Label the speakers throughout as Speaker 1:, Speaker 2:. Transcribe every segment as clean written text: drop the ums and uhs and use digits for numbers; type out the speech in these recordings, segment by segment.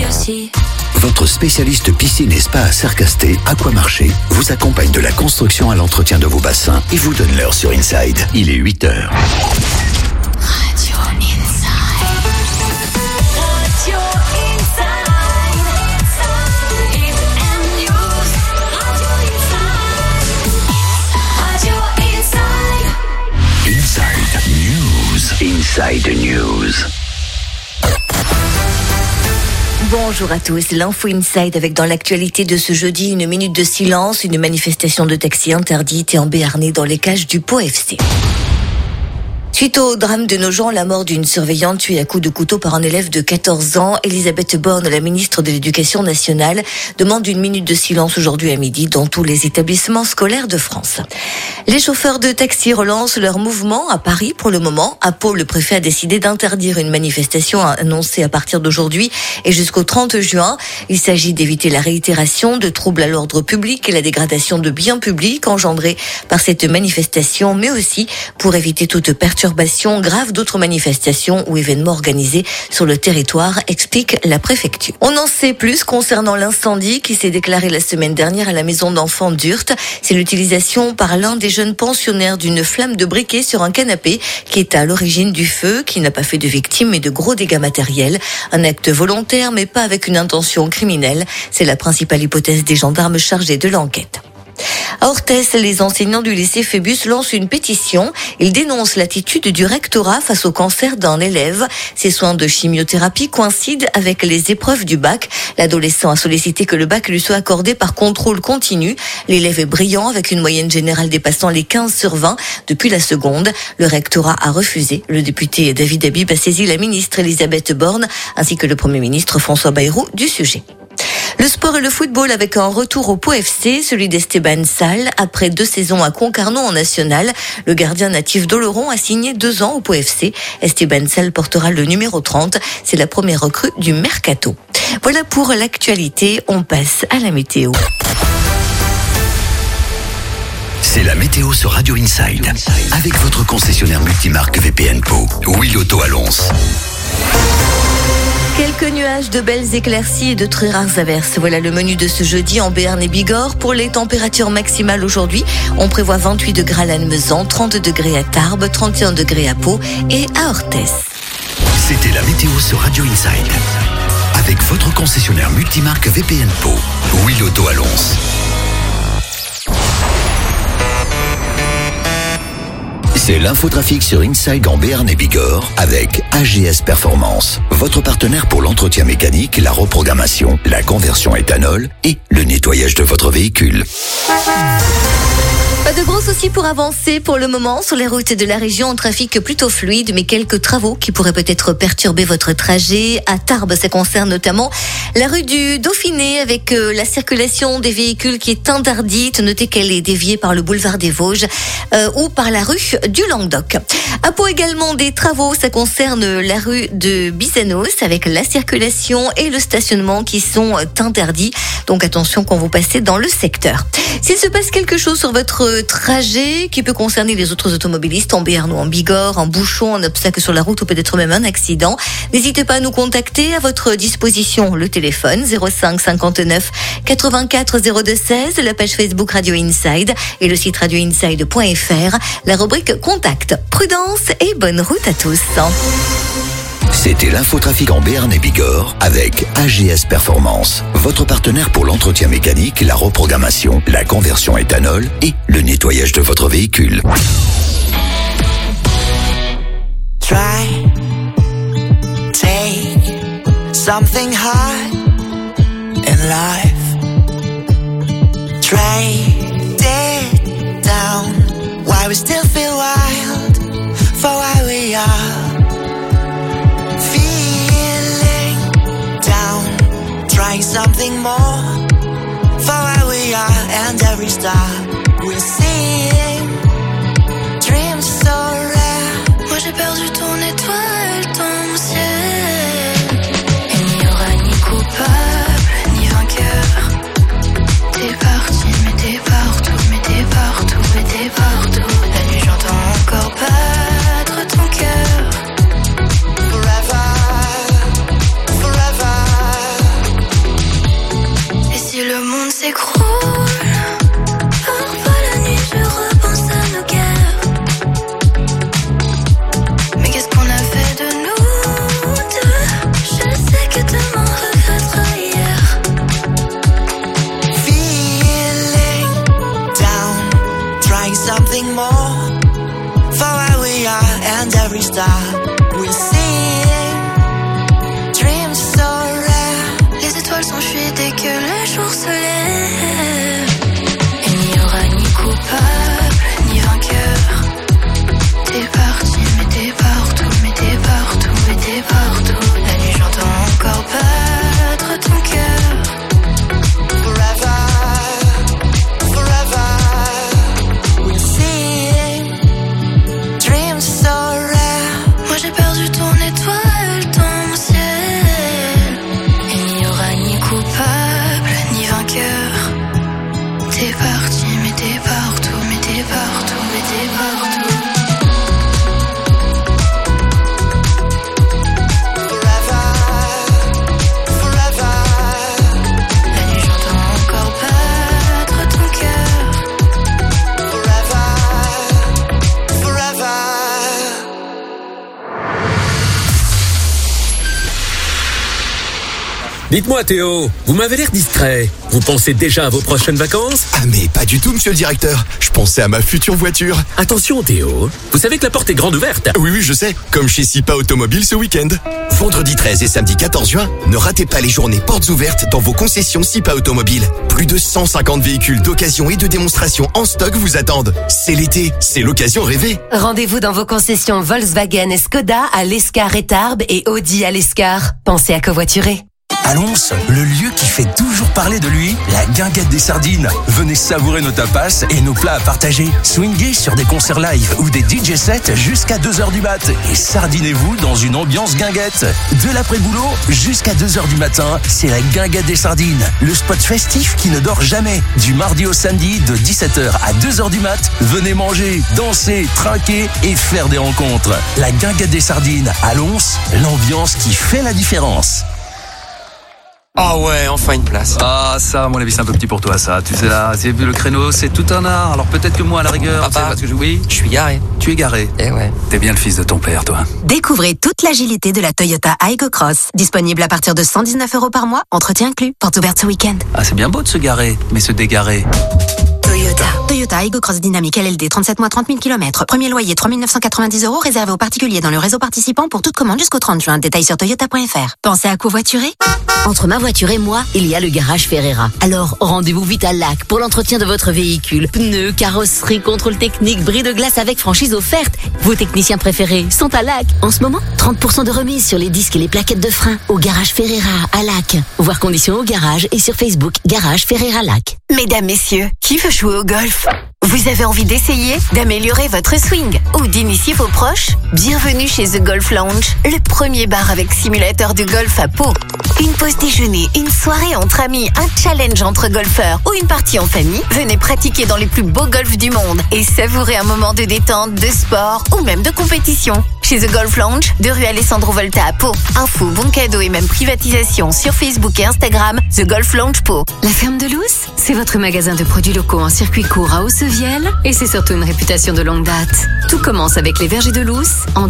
Speaker 1: aussi.
Speaker 2: Votre spécialiste piscine et spa à Sercasté, Aquamarché, vous accompagne de la construction à l'entretien de vos bassins et vous donne l'heure sur Inside. Il est 8h.
Speaker 1: Radio Inside. Radio Inside. FM News. Radio Inside. Radio Inside.
Speaker 2: Inside News.
Speaker 3: Bonjour à tous, l'info Inside avec dans l'actualité de ce jeudi une minute de silence, une manifestation de taxi interdite et en Béarnais dans les cages du Pau FC. Suite au drame de Nogent, la mort d'une surveillante tuée à coups de couteau par un élève de 14 ans, Elisabeth Borne, la ministre de l'Éducation nationale, demande une minute de silence aujourd'hui à midi dans tous les établissements scolaires de France. Les chauffeurs de taxi relancent leur mouvement à Paris pour le moment. À Pau, le préfet a décidé d'interdire une manifestation annoncée à partir d'aujourd'hui et jusqu'au 30 juin. Il s'agit d'éviter la réitération de troubles à l'ordre public et la dégradation de biens publics engendrés par cette manifestation, mais aussi pour éviter toute perturbation grave d'autres manifestations ou événements organisés sur le territoire, explique la préfecture. On en sait plus concernant l'incendie qui s'est déclaré la semaine dernière à la maison d'enfants d'Urt. C'est l'utilisation par l'un des jeunes pensionnaires d'une flamme de briquet sur un canapé qui est à l'origine du feu, qui n'a pas fait de victimes mais de gros dégâts matériels. Un acte volontaire mais pas avec une intention criminelle. C'est la principale hypothèse des gendarmes chargés de l'enquête. À Orthez, les enseignants du lycée Phébus lancent une pétition. Ils dénoncent l'attitude du rectorat face au cancer d'un élève. Ses soins de chimiothérapie coïncident avec les épreuves du bac. L'adolescent a sollicité que le bac lui soit accordé par contrôle continu. L'élève est brillant avec une moyenne générale dépassant les 15/20 depuis la seconde. Le rectorat a refusé. Le député David Habib a saisi la ministre Elisabeth Borne ainsi que le Premier ministre François Bayrou du sujet. Le sport et le football avec un retour au Pau FC, celui d'Esteban Sall. Après 2 saisons à Concarneau en national, le gardien natif d'Oloron a signé 2 ans au Pau FC. Esteban Sall portera le numéro 30. C'est la première recrue du Mercato. Voilà pour l'actualité. On passe à la météo.
Speaker 2: C'est la météo sur Radio Inside. Avec votre concessionnaire multimarque VPN Pau. Oui Loto à Lons.
Speaker 3: Quelques nuages, de belles éclaircies et de très rares averses. Voilà le menu de ce jeudi en Béarn et Bigorre. Pour les températures maximales aujourd'hui, on prévoit 28 degrés à Lannemezan, 30 degrés à Tarbes, 31 degrés à Pau et à Orthez.
Speaker 2: C'était la météo sur Radio Inside. Avec votre concessionnaire multimarque VPN Pau. Oui Loto à Lons. C'est l'infotrafic sur Inside en Béarn et Bigorre avec AGS Performance, votre partenaire pour l'entretien mécanique, la reprogrammation, la conversion éthanol et le nettoyage de votre véhicule.
Speaker 3: Pas de gros soucis pour avancer pour le moment sur les routes de la région, un trafic plutôt fluide, mais quelques travaux qui pourraient peut-être perturber votre trajet. À Tarbes, ça concerne notamment la rue du Dauphiné avec la circulation des véhicules qui est interdite. Notez qu'elle est déviée par le boulevard des Vosges ou par la rue du Languedoc. À Pau également des travaux, ça concerne la rue de Bizanos avec la circulation et le stationnement qui sont interdits. Donc attention quand vous passez dans le secteur. S'il se passe quelque chose sur votre trajet qui peut concerner les autres automobilistes en Béarn ou en Bigorre, un bouchon, un obstacle sur la route ou peut-être même un accident, n'hésitez pas à nous contacter. À votre disposition le téléphone 05 59 84 02 16, la page Facebook Radio Inside et le site radioinside.fr, la rubrique Contact. Prudence et bonne route à tous.
Speaker 2: C'était l'infotrafic en Béarn et Bigorre avec AGS Performance, votre partenaire pour l'entretien mécanique, la reprogrammation, la conversion éthanol et le nettoyage de votre véhicule.
Speaker 4: Try, take something hard in life. Trade it down. Why we still feel wild for why we are. Trying something more for where we are, and every star we're seeing dreams so rare.
Speaker 1: Moi j'ai perdu ton étoile, ton ciel. Il n'y aura ni coupable, ni vainqueur. T'es parti, mais t'es partout, mais t'es partout, mais t'es partout. La nuit j'entends encore battre ton cœur.
Speaker 4: Forever, forever.
Speaker 1: s'écroule. Parfois la nuit je repense à nos guerres. Mais qu'est-ce qu'on a fait de nous deux? Je sais que demain regrettera hier.
Speaker 4: Feeling down, trying something more. For where we are and every star we'll see. Dreams so rare.
Speaker 1: Les étoiles s'enfuient dès que le jour se lève. Il n'y aura ni coupable, ni vainqueur. T'es parti, mais t'es partout, mais t'es partout, mais t'es partout. La nuit j'entends encore battre ton cœur.
Speaker 4: Forever, forever we'll see. Dreams so rare.
Speaker 1: Moi j'ai perdu ton étoile dans mon ciel. Il n'y aura ni coupable, ni vainqueur. T'es parti, mais t'es partout, mais t'es partout, mais t'es partout.
Speaker 4: Forever, forever.
Speaker 1: La nuit j'entends encore battre ton cœur.
Speaker 4: Forever, forever.
Speaker 5: Dites-moi Théo, vous m'avez l'air distrait. Vous pensez déjà à vos prochaines vacances?
Speaker 6: Ah mais pas du tout, monsieur le directeur. Je pensais à ma future voiture.
Speaker 5: Attention Théo, vous savez que la porte est grande ouverte.
Speaker 6: Oui, je sais. Comme chez Sipa Automobile ce week-end. Vendredi 13 et samedi 14 juin, ne ratez pas les journées portes ouvertes dans vos concessions Sipa Automobile. Plus de 150 véhicules d'occasion et de démonstration en stock vous attendent. C'est l'été, c'est l'occasion rêvée.
Speaker 7: Rendez-vous dans vos concessions Volkswagen et Skoda à l'Escar et Tarbes et Audi à l'Escar. Pensez à covoiturer.
Speaker 8: À Lons, le lieu qui fait toujours parler de lui, la guinguette des sardines. Venez savourer nos tapas et nos plats à partager. Swingez sur des concerts live ou des DJ sets jusqu'à 2h du mat. Et sardinez-vous dans une ambiance guinguette. De l'après-boulot jusqu'à 2h du matin, c'est la guinguette des sardines. Le spot festif qui ne dort jamais. Du mardi au samedi de 17h à 2h du mat, venez manger, danser, trinquer et faire des rencontres. La guinguette des sardines à Lons, l'ambiance qui fait la différence.
Speaker 9: Ah ouais, enfin une place.
Speaker 10: Ah ça, à mon avis, c'est un peu petit pour toi ça. Tu sais là, c'est vu le créneau, c'est tout un art. Alors peut-être que moi à la rigueur,
Speaker 9: Papa,
Speaker 10: parce que oui,
Speaker 9: je suis garé.
Speaker 10: Tu es garé.
Speaker 9: Eh ouais.
Speaker 10: T'es bien le fils de ton père, toi.
Speaker 11: Découvrez toute l'agilité de la Toyota Aygo Cross. Disponible à partir de 119 € par mois, entretien inclus. Porte ouverte ce week-end.
Speaker 10: Ah c'est bien beau de se garer, mais se dégarer.
Speaker 11: Toyota Aygo Cross Dynamique LLD, 37 mois, 30 000 km. Premier loyer, 3 990 € réservé aux particuliers dans le réseau participant pour toute commande jusqu'au 30 juin. Détails sur toyota.fr. Pensez à covoiturer?
Speaker 3: Entre ma voiture et moi, il y a le garage Ferreira. Alors, rendez-vous vite à Lac pour l'entretien de votre véhicule. Pneus, carrosserie, contrôle technique, bris de glace avec franchise offerte. Vos techniciens préférés sont à Lac. En ce moment, 30% de remise sur les disques et les plaquettes de frein au garage Ferreira à Lac. Voir conditions au garage et sur Facebook, Garage Ferreira Lac.
Speaker 11: Mesdames, messieurs, qui veut jouer au golf? Vous avez envie d'essayer, d'améliorer votre swing ou d'initier vos proches? Bienvenue chez The Golf Lounge, le premier bar avec simulateur de golf à Pau. Une pause déjeuner, une soirée entre amis, un challenge entre golfeurs ou une partie en famille, venez pratiquer dans les plus beaux golfs du monde et savourer un moment de détente, de sport ou même de compétition. Chez The Golf Lounge, 2 rue Alessandro Volta à Pau. Info, bons cadeaux et même privatisation sur Facebook et Instagram, The Golf Lounge Pau.
Speaker 7: La Ferme de Lous, c'est votre magasin de produits locaux en circuit court à Hauts-Seviel et c'est surtout une réputation de longue date. Tout commence avec les vergers de Lous en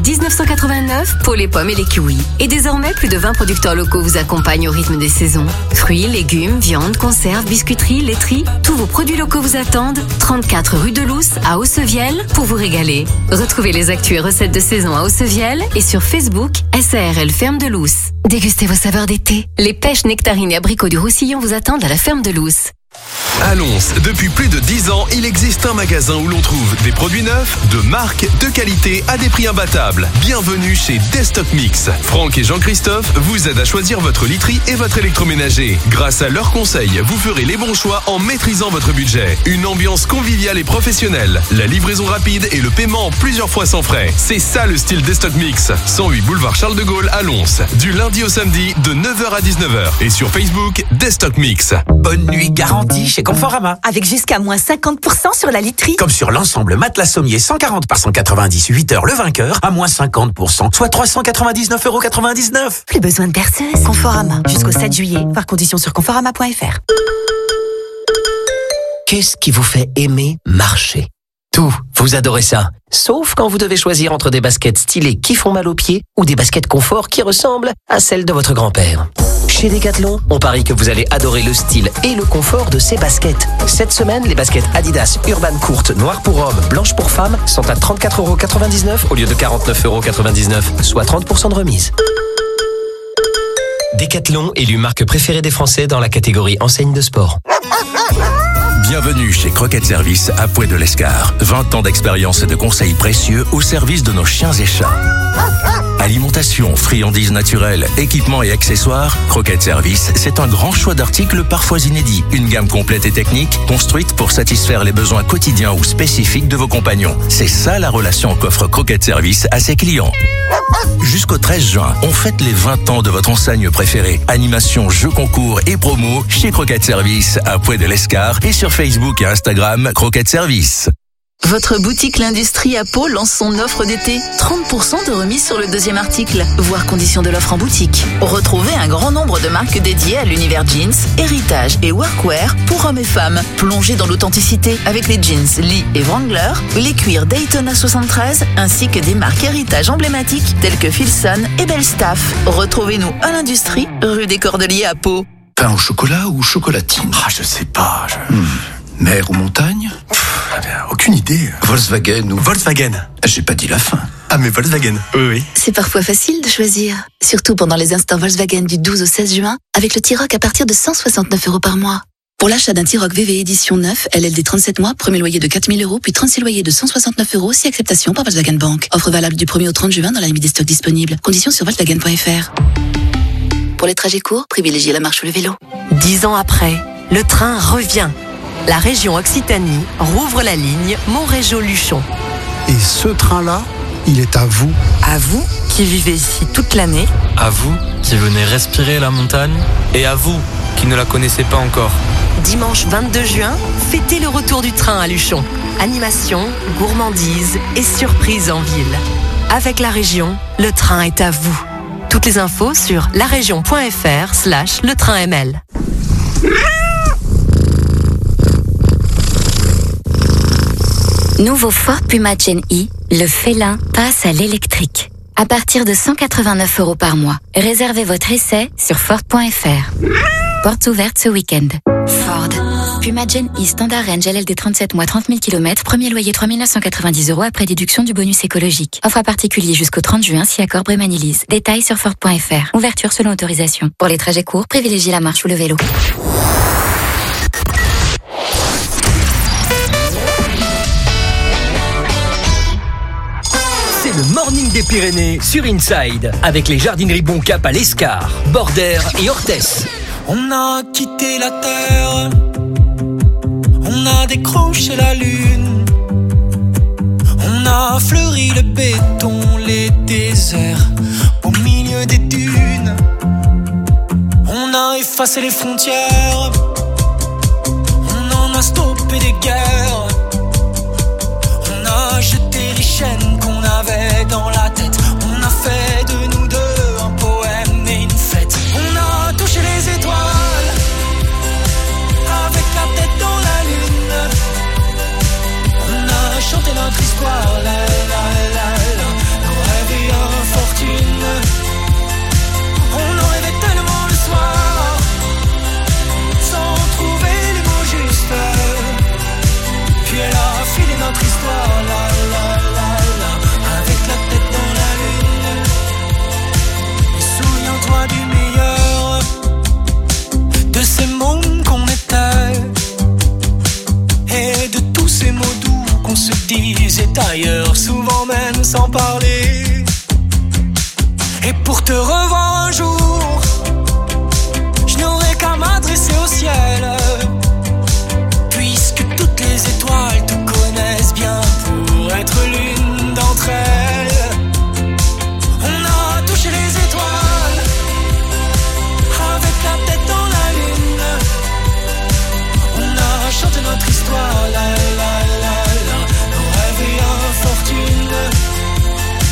Speaker 7: 1989 pour les pommes et les kiwis. Et désormais, plus de 20 producteurs locaux vous accompagnent au rythme des saisons. Fruits, légumes, viande, conserves, biscuiteries, laiteries, tous vos produits locaux vous attendent. 34 rue de Lous à Hauts-Seviel pour vous régaler. Retrouvez les actus et recettes de saison à Hauts-Seviel et sur Facebook, SARL Ferme de Lous. Dégustez vos saveurs d'été. Les pêches, nectarines et abricots du Roussillon vous attendent à la Ferme de Lous.
Speaker 12: À Lons, depuis plus de 10 ans, il existe un magasin où l'on trouve des produits neufs, de marque, de qualité, à des prix imbattables. Bienvenue chez Destock Mix. Franck et Jean-Christophe vous aident à choisir votre literie et votre électroménager. Grâce à leurs conseils, vous ferez les bons choix en maîtrisant votre budget. Une ambiance conviviale et professionnelle, la livraison rapide et le paiement en plusieurs fois sans frais. C'est ça le style Destock Mix. 108 boulevard Charles de Gaulle à Lons. Du lundi au samedi de 9h à 19h. Et sur Facebook, Destock Mix.
Speaker 8: Bonne nuit garantie chez Conforama.
Speaker 13: Avec jusqu'à moins 50% sur la literie.
Speaker 8: Comme sur l'ensemble matelas sommier 140 par 190 8 heures le vainqueur à moins 50%, soit 399,99 €.
Speaker 13: Plus besoin de perceuse. Conforama. Jusqu'au 7 juillet. Voir conditions sur conforama.fr.
Speaker 14: Qu'est-ce qui vous fait aimer marcher ? Tout, vous adorez ça. Sauf quand vous devez choisir entre des baskets stylées qui font mal aux pieds ou des baskets confort qui ressemblent à celles de votre grand-père. Chez Decathlon, on parie que vous allez adorer le style et le confort de ces baskets. Cette semaine, les baskets Adidas Urban courtes, noires pour hommes, blanches pour femmes sont à 34,99 € au lieu de 49,99 €, soit 30% de remise. Decathlon, élu marque préférée des Français dans la catégorie enseigne de sport.
Speaker 8: Bienvenue chez Croquette Service à Pouet de l'Escar. 20 ans d'expérience et de conseils précieux au service de nos chiens et chats. Alimentation, friandises naturelles, équipements et accessoires, Croquette Service, c'est un grand choix d'articles parfois inédits. Une gamme complète et technique, construite pour satisfaire les besoins quotidiens ou spécifiques de vos compagnons. C'est ça la relation qu'offre Croquette Service à ses clients. Jusqu'au 13 juin, on fête les 20 ans de votre enseigne préférée. Animation, jeux concours et promos chez Croquette Service à Pouet de l'Escar et sur Facebook et Instagram Croquette Service.
Speaker 15: Votre boutique L'Industrie à Pau lance son offre d'été. 30% de remise sur le deuxième article. Voir conditions de l'offre en boutique. Retrouvez un grand nombre de marques dédiées à l'univers jeans, héritage et workwear pour hommes et femmes. Plongez dans l'authenticité avec les jeans Lee et Wrangler, les cuirs Daytona 73 ainsi que des marques héritage emblématiques telles que Filson et Belstaff. Retrouvez-nous à L'Industrie, rue des Cordeliers à Pau.
Speaker 16: Pain au chocolat ou chocolatine ?
Speaker 17: Je sais pas.
Speaker 16: Mer ou montagne ?
Speaker 17: Aucune idée.
Speaker 16: Volkswagen ou...
Speaker 17: Volkswagen.
Speaker 16: J'ai pas dit la fin.
Speaker 17: Ah mais Volkswagen, oui.
Speaker 15: C'est parfois facile de choisir. Surtout pendant les instants Volkswagen du 12 au 16 juin, avec le T-Roc à partir de 169 € par mois. Pour l'achat d'un T-Roc VV édition 9, LLD 37 mois, premier loyer de 4 000 €, puis 36 loyers de 169 € si acceptation par Volkswagen Bank. Offre valable du 1er au 30 juin dans la limite des stocks disponibles. Conditions sur Volkswagen.fr. Pour les trajets courts, privilégiez la marche ou le vélo.
Speaker 18: 10 ans après, le train revient. La région Occitanie rouvre la ligne Montrégeau-Luchon.
Speaker 19: Et ce train-là, il est à vous.
Speaker 18: À vous qui vivez ici toute l'année.
Speaker 20: À vous qui venez respirer la montagne.
Speaker 9: Et à vous qui ne la connaissez pas encore.
Speaker 18: Dimanche 22 juin, fêtez le retour du train à Luchon. Animation, gourmandise et surprise en ville. Avec la région, le train est à vous. Toutes les infos sur laregion.fr/letrainml.
Speaker 21: Nouveau Ford Puma Gen E, le félin passe à l'électrique. À partir de 189 € par mois. Réservez votre essai sur Ford.fr. Portes ouvertes ce week-end. Ford. Puma Gen E Standard Range LLD 37 mois 30 000 km. Premier loyer 3 990 € après déduction du bonus écologique. Offre à particulier jusqu'au 30 juin si accord Brémanilise. Détails sur Ford.fr. Ouverture selon autorisation. Pour les trajets courts, privilégiez la marche ou le vélo.
Speaker 14: C'est le Morning des Pyrénées sur Inside, avec les jardineries Boncap à l'Escar, Bordère et Orthès.
Speaker 4: On a quitté la terre, on a décroché la lune, on a fleuri le béton, les déserts, au milieu des dunes. On a effacé les frontières, on en a stoppé des guerres, on a jeté les chaînes qu'on avait dans la tête. On a fait de nous deux un poème et une fête. On a touché les étoiles avec la tête dans la lune. On a chanté notre histoire, la la la la, nos rêves et infortune. On en rêvait tellement le soir, sans trouver les mots justes. Puis elle a filé notre histoire, la la la la, avec la tête dans la lune. Et souviens-toi du meilleur, de ces mômes qu'on était, et de tous ces mots doux qu'on se disait ailleurs, souvent même sans parler. Et pour te revoir un jour, je n'aurai qu'à m'adresser au ciel, puisque toutes les étoiles te connaissent bien pour être l'une d'entre elles. On a touché les étoiles avec la tête dans la lune. On a chanté notre histoire, la la la la, nos rêves et infortune.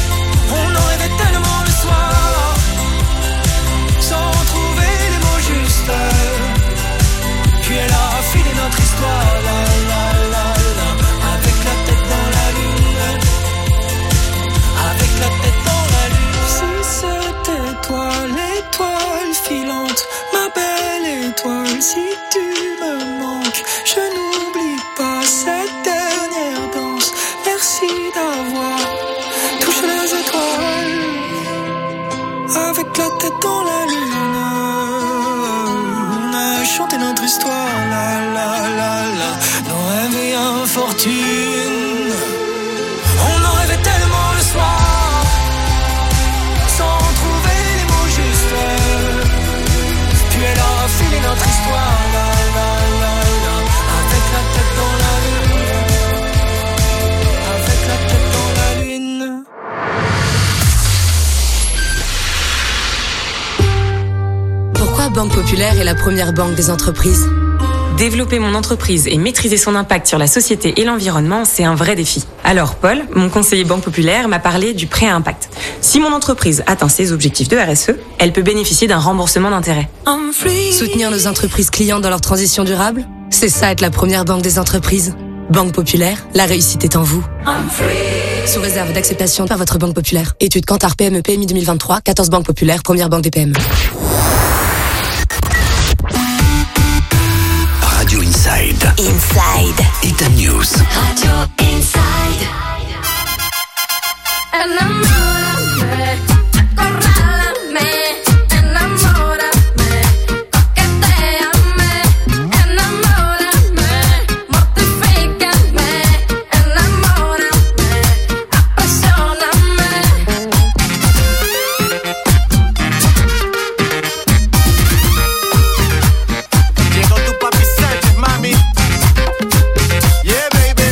Speaker 4: même si tu me manques, je n'oublie pas cette dernière danse. Merci d'avoir touché les étoiles avec la tête dans la lune. On a chanté notre histoire, la la la la, nos rêves et infortunes. On en rêvait tellement le soir, sans trouver les mots justes. Puis elle a filé notre histoire, la la la la, avec la tête dans la lune, avec la tête dans la lune.
Speaker 2: Pourquoi Banque Populaire est la première banque des entreprises ?
Speaker 22: Développer mon entreprise et maîtriser son impact sur la société et l'environnement, c'est un vrai défi. Alors Paul, mon conseiller Banque Populaire, m'a parlé du prêt à impact. Si mon entreprise atteint ses objectifs de RSE, elle peut bénéficier d'un remboursement d'intérêt.
Speaker 2: Soutenir nos entreprises clientes dans leur transition durable, c'est ça être la première banque des entreprises. Banque Populaire, la réussite est en vous. Sous réserve d'acceptation par votre Banque Populaire. Étude Kantar PME PMI 2023, 14 banques populaires, première banque des PME.
Speaker 6: Radio Inside.
Speaker 1: Inside.
Speaker 6: Ita News.
Speaker 1: Radio Inside. Enamórame, acorrálame, enamórame, toqueteame, enamórame, mortifícame, enamórame, apasioname.
Speaker 23: Llegó tu papi Sánchez, mami. Yeah, baby.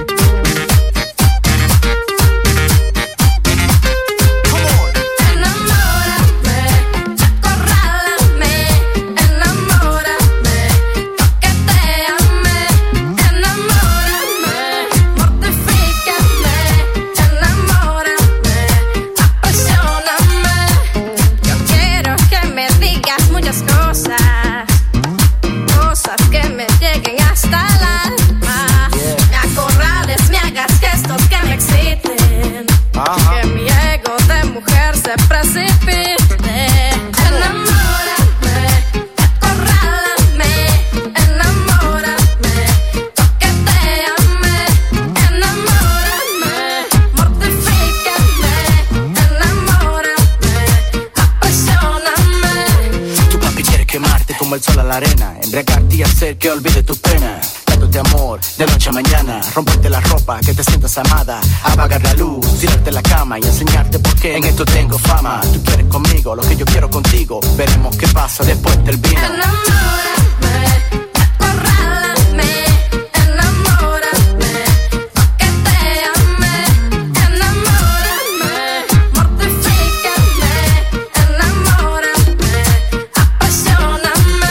Speaker 23: Come on.
Speaker 1: Enamórame, acorrálame, enamórame, toqueteame, enamórame, mortifícame, enamórame, apasioname. Yo quiero que me digas muchas cosas, cosas que me lleguen hasta el alma. Me acorrales, me hagas gestos que me exciten, que mi ego de mujer se precipite. Enamórame, acorrálame, enamórame, toqueteame, enamórame, mortifícame, enamórame, apasioname.
Speaker 23: Tu papi quiere quemarte como el sol a la arena, embriagarte y hacer que olvide tu pena. Dándote amor de noche a mañana, romperte la ropa, que te sientas amada, apagar la luz, tirarte la cama y enseñarte por qué en esto tengo fama. Tú quieres conmigo lo que yo quiero contigo, veremos qué pasa después del vino.
Speaker 1: Enamórame, acorrálame, enamórame, toqueteame, enamórame, mortifícame, enamórame, apasioname.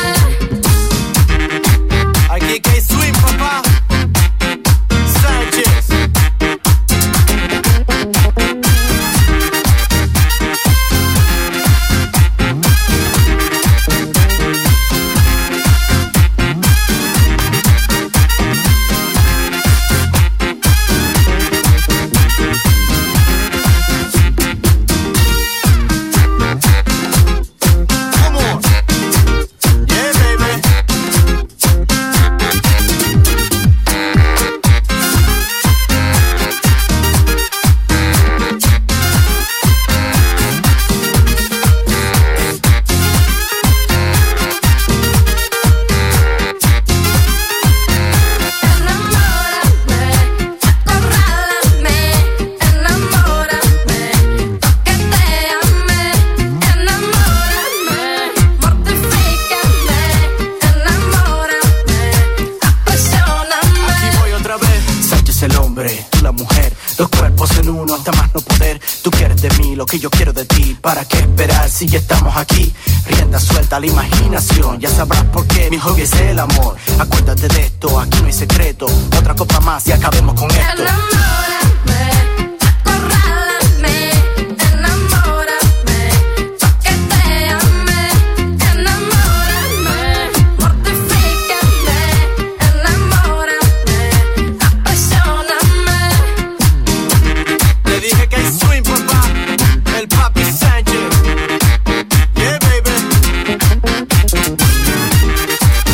Speaker 23: Aquí que hay swing, papá. Sánchez. Come on. Yeah, baby.
Speaker 1: Enamórame, acorrálame, enamórame, toqueteame, enamórame, mortifícame, enamórame, apasioname.
Speaker 23: Aquí voy otra vez. Sánchez el hombre, tú la mujer, los cuerpos en uno hasta más no poder. Tú quieres de mí lo que yo quiero de ti. ¿Para qué esperar si ya estamos aquí? Rienda suelta a la imaginación, ya sabrás por qué mi hobby es el amor. Acuérdate de esto, aquí no hay secreto. Otra copa más y acabemos con esto.
Speaker 1: Enamórame, acorrálame, enamórame, toqueteame, enamórame, mortifícame, enamórame, apasioname.
Speaker 23: Le dije que hay swing, papá. El papi Sánchez. Yeah, baby.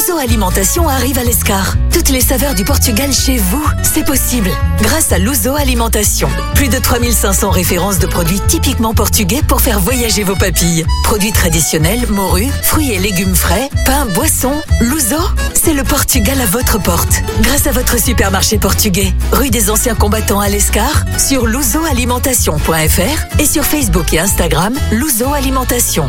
Speaker 13: Luso Alimentation arrive à l'Escar. Toutes les saveurs du Portugal chez vous, c'est possible. Grâce à Luso Alimentation. Plus de 3500 références de produits typiquement portugais pour faire voyager vos papilles. Produits traditionnels, morues, fruits et légumes frais, pain, boissons. Luso, c'est le Portugal à votre porte. Grâce à votre supermarché portugais. Rue des Anciens Combattants à l'Escar, sur lusoalimentation.fr et sur Facebook et Instagram, Luso Alimentation.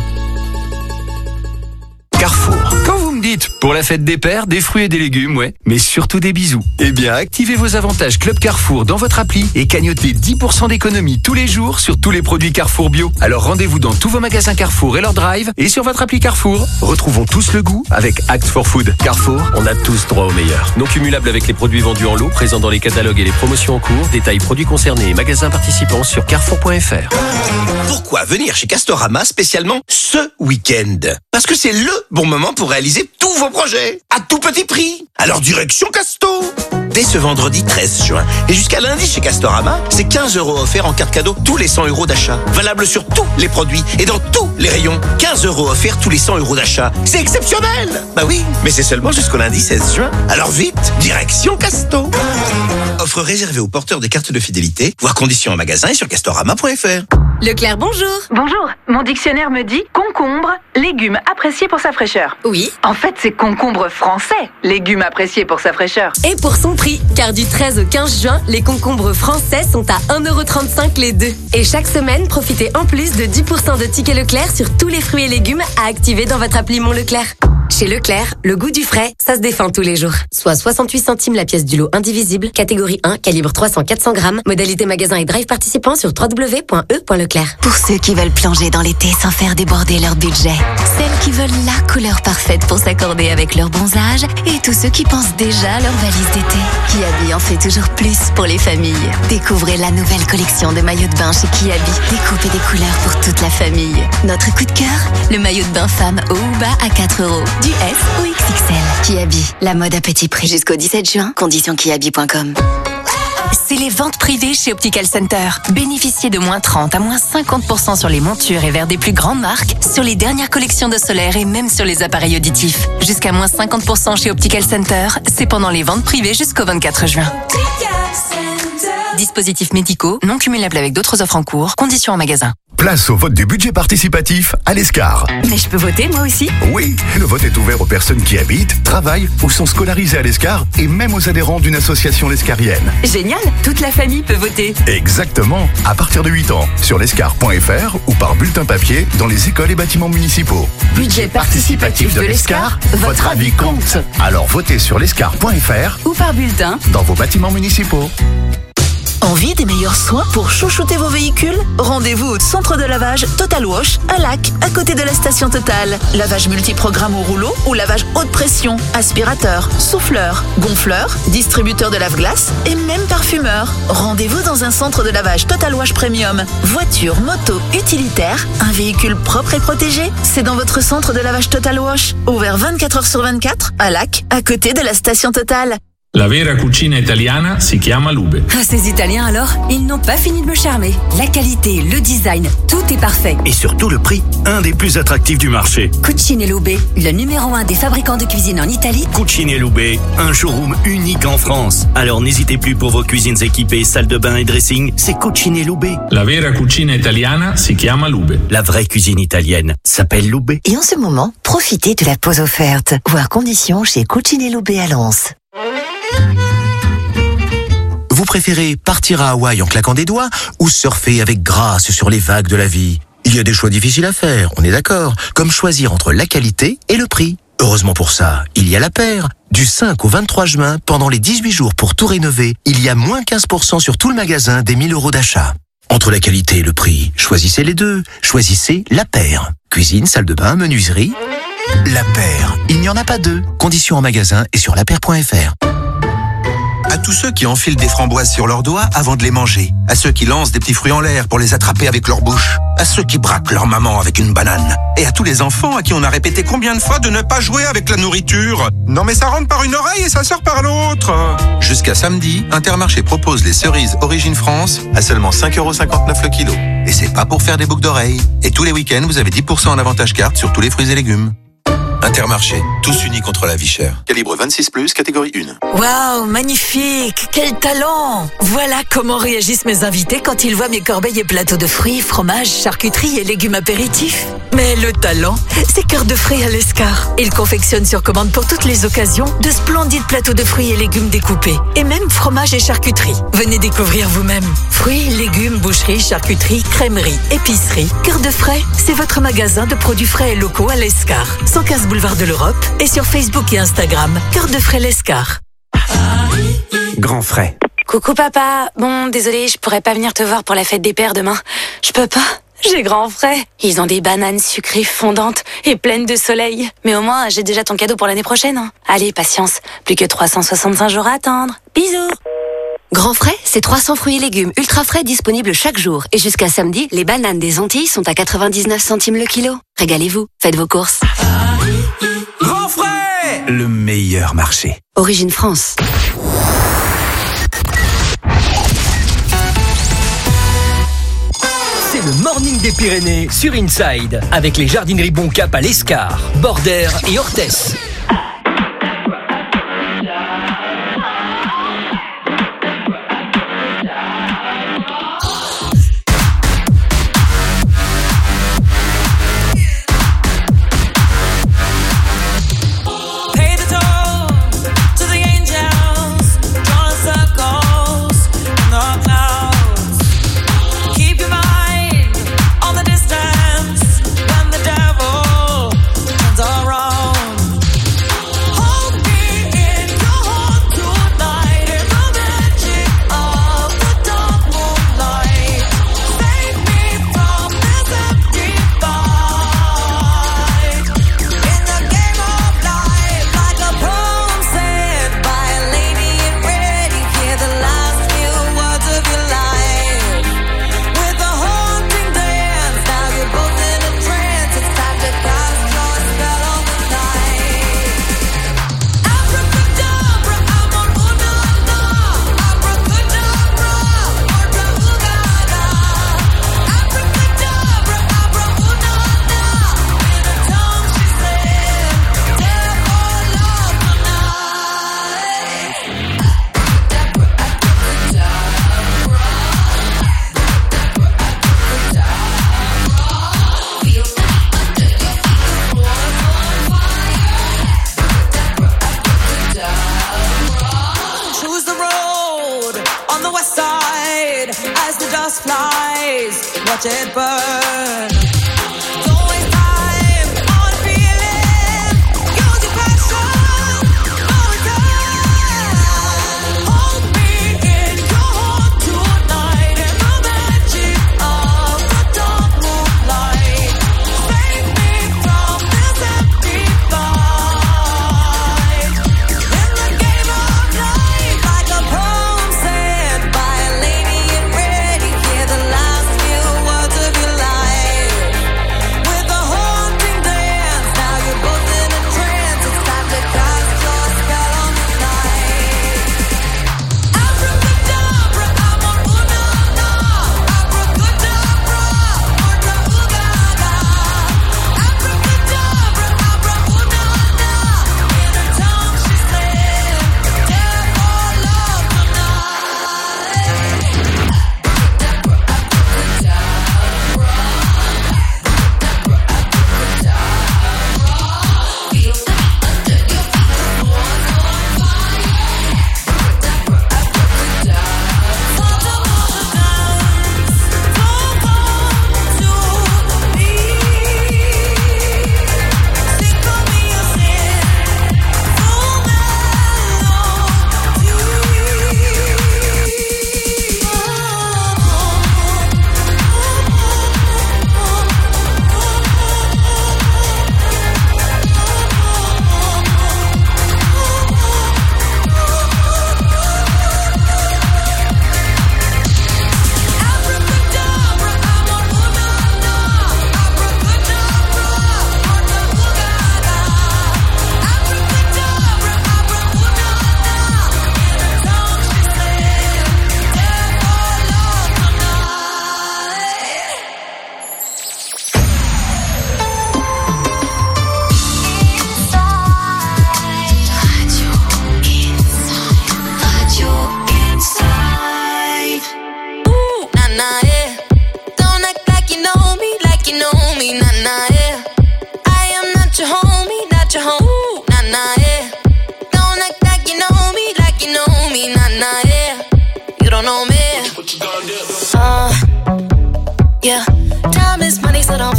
Speaker 8: Carrefour. Quand vous me dites, pour la fête des pères, des fruits et des légumes, ouais, mais surtout des bisous. Eh bien, activez vos avantages Club Carrefour dans votre appli et cagnotez 10% d'économie tous les jours sur tous les produits Carrefour Bio. Alors rendez-vous dans tous vos magasins Carrefour et leur drive et sur votre appli Carrefour. Retrouvons tous le goût avec Act for Food. Carrefour, on a tous droit au meilleur.
Speaker 3: Non cumulable avec les produits vendus en lot, présents dans les catalogues et les promotions en cours. Détails produits concernés et magasins participants sur carrefour.fr.
Speaker 6: Pourquoi venir chez Castorama spécialement ce week-end? Parce que c'est le bon moment pour réaliser tous vos projets à tout petit prix. Alors direction Casto. Dès ce vendredi 13 juin et jusqu'à lundi chez Castorama, c'est 15 € offerts en carte cadeau tous les 100 € d'achat. Valable sur tous les produits et dans tous les rayons. 15 € offerts tous les 100 € d'achat. C'est exceptionnel. Bah oui, mais c'est seulement jusqu'au lundi 16 juin. Alors vite, direction Casto. Offre réservée aux porteurs de cartes de fidélité. Voir conditions en magasin et sur castorama.fr.
Speaker 5: Leclerc, bonjour.
Speaker 10: Bonjour, mon dictionnaire me dit concombre, légume apprécié pour sa fraîcheur.
Speaker 5: Oui.
Speaker 10: En fait, c'est concombre français, légume apprécié pour sa fraîcheur.
Speaker 5: Et pour son prix, car du 13 au 15 juin, les concombres français sont à 1,35 € les deux. Et chaque semaine, profitez en plus de 10% de tickets Leclerc sur tous les fruits et légumes à activer dans votre appli Mon Leclerc. Chez Leclerc, le goût du frais, ça se défend tous les jours. Soit 68 centimes la pièce du lot indivisible, catégorie 1, calibre 300-400 grammes, modalité magasin et drive participant sur www.e.leclerc.
Speaker 11: Pour ceux qui veulent plonger dans l'été sans faire déborder leur budget, celles qui veulent la couleur parfaite pour s'accorder avec leur bronzage et tous ceux qui pensent déjà à leur valise d'été. Kiabi en fait toujours plus pour les familles. Découvrez la nouvelle collection de maillots de bain chez Kiabi. Découpez des couleurs pour toute la famille. Notre coup de cœur, le maillot de bain femme haut ou bas à 4 €. Du S au XXL. Kiabi, la mode à petit prix. Jusqu'au 17 juin, conditions kiabi.com.
Speaker 18: C'est les ventes privées chez Optical Center. Bénéficiez de moins 30 à moins 50% sur les montures et verres des plus grandes marques, sur les dernières collections de solaire et même sur les appareils auditifs. Jusqu'à moins 50% chez Optical Center, c'est pendant les ventes privées jusqu'au 24 juin. Dispositifs médicaux, non cumulables avec d'autres offres en cours, conditions en magasin.
Speaker 24: Place au vote du budget participatif à l'Escar.
Speaker 13: Mais je peux voter moi aussi?
Speaker 24: Oui, le vote est ouvert aux personnes qui habitent, travaillent ou sont scolarisées à l'Escar et même aux adhérents d'une association lescarienne.
Speaker 13: Génial, toute la famille peut voter.
Speaker 24: Exactement, à partir de 8 ans, sur lescar.fr ou par bulletin papier dans les écoles et bâtiments municipaux.
Speaker 13: Budget participatif de l'Escar, votre avis compte.
Speaker 24: Alors votez sur lescar.fr
Speaker 13: ou par bulletin
Speaker 24: dans vos bâtiments municipaux.
Speaker 15: Envie des meilleurs soins pour chouchouter vos véhicules? Rendez-vous au centre de lavage Total Wash à Lac, à côté de la station Total. Lavage multiprogramme au rouleau ou lavage haute pression, aspirateur, souffleur, gonfleur, distributeur de lave-glace et même parfumeur. Rendez-vous dans un centre de lavage Total Wash Premium. Voiture, moto, utilitaire, un véhicule propre et protégé, c'est dans votre centre de lavage Total Wash. Ouvert 24 h sur 24 à Lac, à côté de la station Total.
Speaker 25: La vera cucina italiana si chiama Lube.
Speaker 13: Ah, ces Italiens alors, ils n'ont pas fini de me charmer. La qualité, le design, tout est parfait.
Speaker 26: Et surtout le prix, un des plus attractifs du marché.
Speaker 13: Cucine Lube, le numéro 1 des fabricants de cuisine en Italie.
Speaker 26: Cucine Lube, un showroom unique en France. Alors n'hésitez plus pour vos cuisines équipées, salles de bain et dressing, c'est Cucine Lube.
Speaker 25: La vera cucina italiana si chiama Lube.
Speaker 26: La vraie cuisine italienne s'appelle Lube.
Speaker 11: Et en ce moment, profitez de la pause offerte. Voir conditions chez Cucine Lube à Lens.
Speaker 6: Vous préférez partir à Hawaï en claquant des doigts ou surfer avec grâce sur les vagues de la vie? Il y a des choix difficiles à faire, on est d'accord, comme choisir entre la qualité et le prix. Heureusement pour ça, il y a La Paire. Du 5 au 23 juin, pendant les 18 jours pour tout rénover, il y a moins 15% sur tout le magasin des 1000 € d'achat. Entre la qualité et le prix, choisissez les deux. Choisissez La Paire. Cuisine, salle de bain, menuiserie. La Paire, il n'y en a pas deux. Conditions en magasin et sur lapaire.fr.
Speaker 27: À tous ceux qui enfilent des framboises sur leurs doigts avant de les manger. À ceux qui lancent des petits fruits en l'air pour les attraper avec leur bouche. À ceux qui braquent leur maman avec une banane. Et à tous les enfants à qui on a répété combien de fois de ne pas jouer avec la nourriture. Non mais ça rentre par une oreille et ça sort par l'autre. Jusqu'à samedi, Intermarché propose les cerises Origine France à seulement 5,59 € le kilo. Et c'est pas pour faire des boucles d'oreilles. Et tous les week-ends, vous avez 10% en avantage carte sur tous les fruits et légumes. Intermarché, tous unis contre la vie chère.
Speaker 7: Calibre 26+, catégorie 1.
Speaker 13: Waouh, magnifique! Quel talent! Voilà comment réagissent mes invités quand ils voient mes corbeilles et plateaux de fruits, fromages, charcuterie et légumes apéritifs. Mais le talent, c'est Cœur de Frais à l'Escar. Ils confectionnent sur commande pour toutes les occasions de splendides plateaux de fruits et légumes découpés. Et même fromage et charcuterie. Venez découvrir vous-même. Fruits, légumes, boucherie, charcuterie, crèmerie, épicerie. Cœur de Frais, c'est votre magasin de produits frais et locaux à l'Escar. 115 boulevard de l'Europe et sur Facebook et Instagram. Cœur de Frais l'Escar.
Speaker 9: Grand Frais.
Speaker 12: Coucou papa. Bon, désolé, je pourrais pas venir te voir pour la fête des pères demain. Je peux pas. J'ai Grand Frais. Ils ont des bananes sucrées fondantes et pleines de soleil. Mais au moins, j'ai déjà ton cadeau pour l'année prochaine. Hein. Allez, patience. Plus que 365 jours à attendre. Bisous.
Speaker 5: Grand Frais, c'est 300 fruits et légumes ultra frais disponibles chaque jour. Et jusqu'à samedi, les bananes des Antilles sont à 99 centimes le kilo. Régalez-vous, faites vos courses.
Speaker 9: Grand Frais, le meilleur marché.
Speaker 5: Origine France.
Speaker 16: C'est le Morning des Pyrénées sur Inside, avec les jardineries Boncap à l'Escar, Bordère et Orthès.
Speaker 17: watch it burn.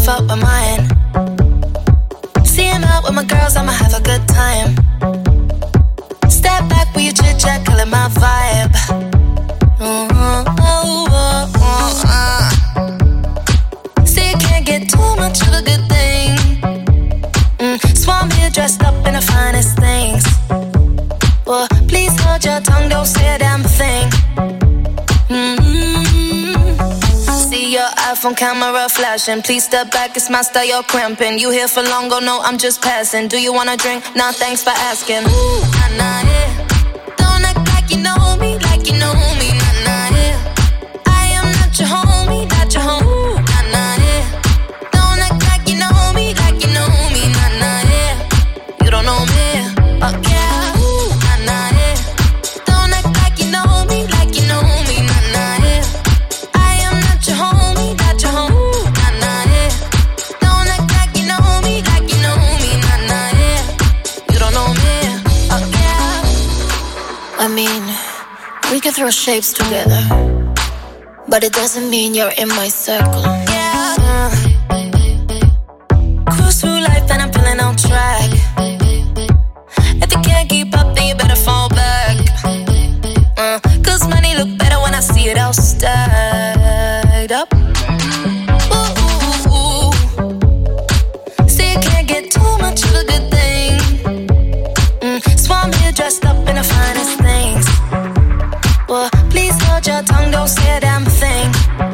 Speaker 1: fuck with mine. See him out with my girls, I'ma have a good time. Step back with your chit chat, killing my vibe. See, you can't get too much of a good thing. Swan here dressed up in the finest things. Well, please hold your tongue, don't say a damn thing. See your iPhone camera flashing. Please step back, it's my style, you're cramping. You here for long, go no, I'm just passing. Do you wanna drink? Nah, thanks for asking. Ooh, nah, nah, yeah. Don't act like you know me, like you know me, nah, nah, yeah. I am not your homie, not your homie. Ooh, nah, nah, yeah. Don't act like you know me, like you know me, nah, nah, yeah. You don't know me, oh yeah. Ooh, nah, nah, yeah. Don't act like you know me, like you know me, nah, nah, yeah. I am not your homie, not your homie. Ooh, nah, nah, yeah. Don't act like you know me, like you know me, nah, nah, yeah. You don't know me, oh yeah. I mean, we can throw shapes together, but it doesn't mean you're in my circle. Yeah. Cruise through life and I'm feeling on track. If you can't keep up, then you better fall back. Cause money look better when I see it all stacked up. Ooh, ooh, ooh. See, you can't get too much of a good thing. Swan here dressed up in the finest things. Well, please hold your tongue, don't say a damn thing.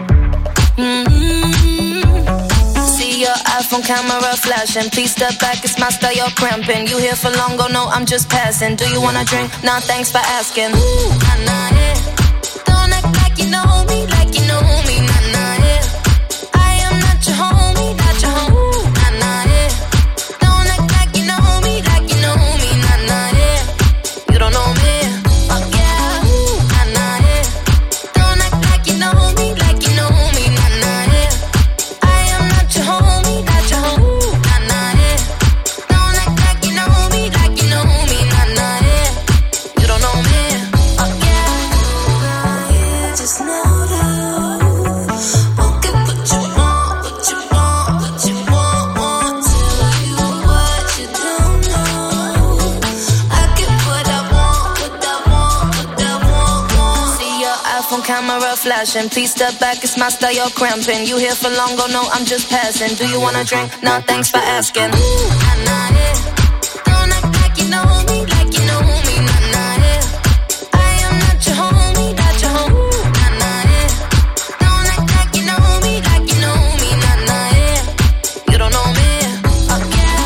Speaker 1: See your iPhone camera flashing. Please step back, it's my style, you're cramping. You here for long, go no, I'm just passing. Do you wanna drink? Nah, thanks for asking. Ooh, nah, nah, yeah. Don't act like you know me, like you know me, nah, nah, yeah. I am not your homie, not your homie. Ooh, nah, nah, yeah. Don't act like you know me, like you know me, nah, nah, yeah. You don't know me, oh yeah. Ooh, nah, nah, yeah. Don't act like you know me, like you know me, nah, nah, yeah. I am not your homie, not your homie. Ooh, nah, nah, yeah. Don't act like you know me, like you know me, nah, nah, yeah. You don't know me, oh yeah. Just know that won't get what you want, what you want, what you want. Tell you what you don't know. I get what I want, what I want, what I want. See your iPhone camera flashing. Please step back, it's my style, you're cramping. You here for long, go no, I'm just passing. Do you wanna drink? Nah, thanks for asking. Ooh, nah, nah, yeah. Don't act like you know me, like you know me, nah, nah, yeah. I am not your homie, not your homie. Ooh, nah, nah, yeah. Don't act like you know me, like you know me, nah, nah, yeah. You don't know me, oh yeah.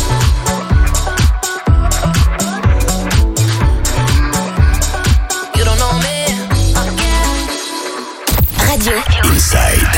Speaker 1: You don't know me, oh yeah.
Speaker 11: Radio
Speaker 6: Inside.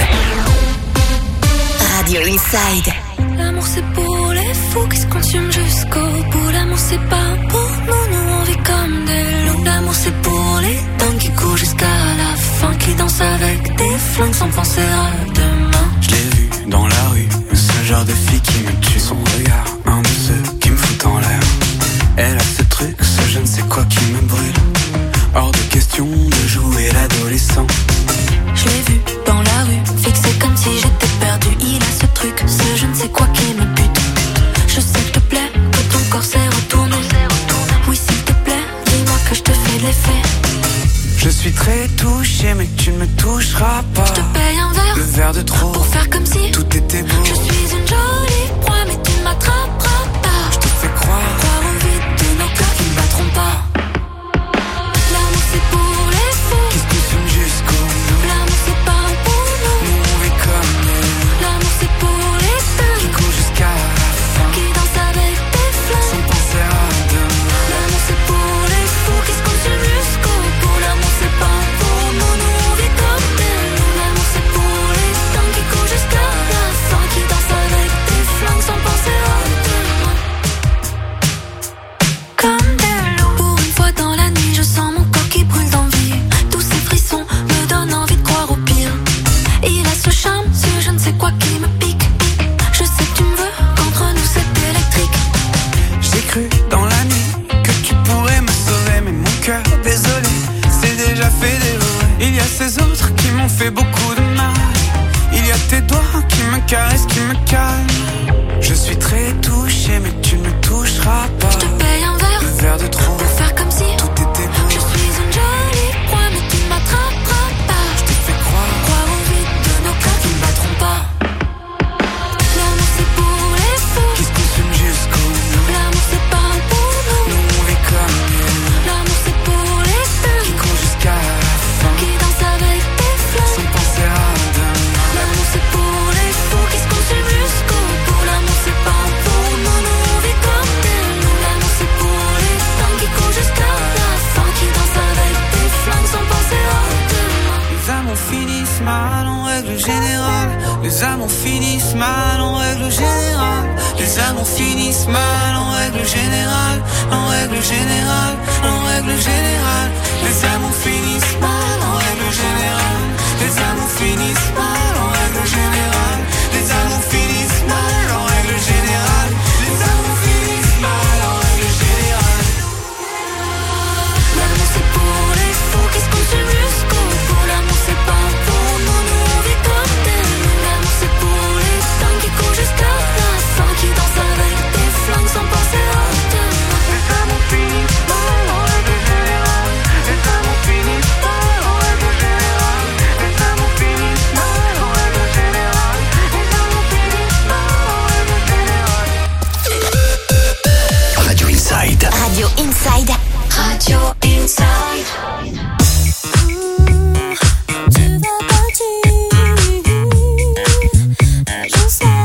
Speaker 11: Radio Inside.
Speaker 1: L'amour c'est pour les fous qui se consument jusqu'au bout. L'amour c'est pas pour nous, nous on vit comme des loups. L'amour c'est pour les dingues qui courent jusqu'à la fin, qui dansent avec des flingues sans penser à demain.
Speaker 9: Je l'ai vu dans la rue, ce genre de fille qui me tue. Son regard, un de ceux qui me fout en l'air. Elle a ce truc, ce je ne sais quoi qui me brûle. Hors de question de jouer l'adolescent.
Speaker 1: Je l'ai vu dans la rue, fixé comme si j'étais perdu. Il a ce truc, ce je ne sais quoi qui me bute. Je sais que te plaît, que ton corps s'est retourné. Oui s'il te plaît, dis-moi que je te fais de l'effet.
Speaker 9: Je suis très touché mais tu ne me toucheras pas.
Speaker 1: Je te paye un verre,
Speaker 9: le verre de trop,
Speaker 1: pour faire comme si
Speaker 9: tout était beau.
Speaker 1: Je suis une jolie proie mais tu ne m'attraperas pas.
Speaker 9: Je te fais croire
Speaker 1: au vide de nos cœurs qui ne battront pas. L'amour c'est pour les fous
Speaker 9: qui se consument jusqu'au bout.
Speaker 1: L'amour c'est pas pour nous,
Speaker 9: nous on vit comme nous.
Speaker 1: L'amour c'est pour les dingues
Speaker 9: qui courent jusqu'à la fin,
Speaker 1: qui dansent avec des flingues
Speaker 9: sans penser à demain.
Speaker 1: L'amour c'est pour les fous qui se consument jusqu'au bout. L'amour c'est pas pour nous, nous on vit comme des loups. L'amour c'est pour les dingues qui courent jusqu'à la fin, qui dansent avec des flingues sans penser à demain. Comme des loups. Pour une fois dans la nuit, je sens mon corps qui brûle d'envie. Tous ces frissons me donnent envie de croire au pire. Il a ce charme, ce je ne sais quoi qui me pique. Je sais que tu me veux, qu'entre nous c'est électrique.
Speaker 9: J'ai cru dans la nuit que tu pourrais me sauver, mais mon cœur, désolé, c'est déjà fait dévorer. Il y a ces autres qui m'ont fait beaucoup de mal. Il y a tes doigts qui me caresses qui me calment. Je suis très touché, mais tu ne toucheras pas.
Speaker 1: Je te paye un
Speaker 9: verre de trop
Speaker 1: pour faire comme si
Speaker 9: tout était beau.
Speaker 1: Je suis une jolie proie, mais tu ne m'attraperas pas.
Speaker 9: Je te fais croire
Speaker 1: au vide de nos cœurs qui ne battront pas. L'amour c'est pour les fous
Speaker 9: qui se consument jusqu'au bout.
Speaker 1: L'amour c'est pas pour nous.
Speaker 9: Nous on vit comme mieux.
Speaker 1: L'amour c'est pour les feux
Speaker 9: qui courent jusqu'à la fin,
Speaker 1: qui dansent avec tes fleurs
Speaker 9: sans penser à demain.
Speaker 1: L'amour c'est pour les fous qui se consument jusqu'au bout. L'amour c'est pas pour nous, nous on vit comme des loups. L'amour c'est pour les femmes qui courent jusqu'à la fin, qui dansent avec tes flingues sans penser à demain.
Speaker 9: Les amours finissent mal en règle générale. Les amours finissent mal en règle générale. Les amours finissent mal en règle générale. En règle générale, en règle générale. Les amours finissent mal en règle générale. Les amours finissent mal en règle générale. Les amours finissent mal en règle générale. Les amours finissent mal en règle générale.
Speaker 1: L'amour c'est pour les fous qui se consument jusqu'au bout. L'amour c'est pas pour nous, nous on vit comme des loups. L'amour c'est pour les femmes qui courent jusqu'à la fin, qui dansent avec des flingues sans penser à demain.
Speaker 9: Les amours finissent mal en règle générale. Les amours finissent mal en règle générale. Les amours finissent mal en règle générale. Les amours finissent mal en règle générale.
Speaker 6: Radio Inside.
Speaker 11: Radio Inside.
Speaker 1: Radio Inside.
Speaker 2: Tu vas partir, je sais.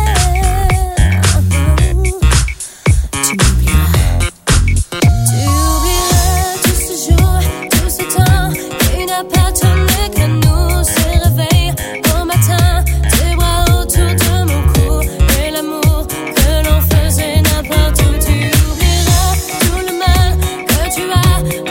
Speaker 2: Tu m'oublieras. Tu oublieras tout ce jour, tout ce temps qui n'a pas tourné que nous se réveille au matin. Tes bras autour de mon cou et l'amour que l'on faisait n'importe où. Tu oublieras tout le mal que tu as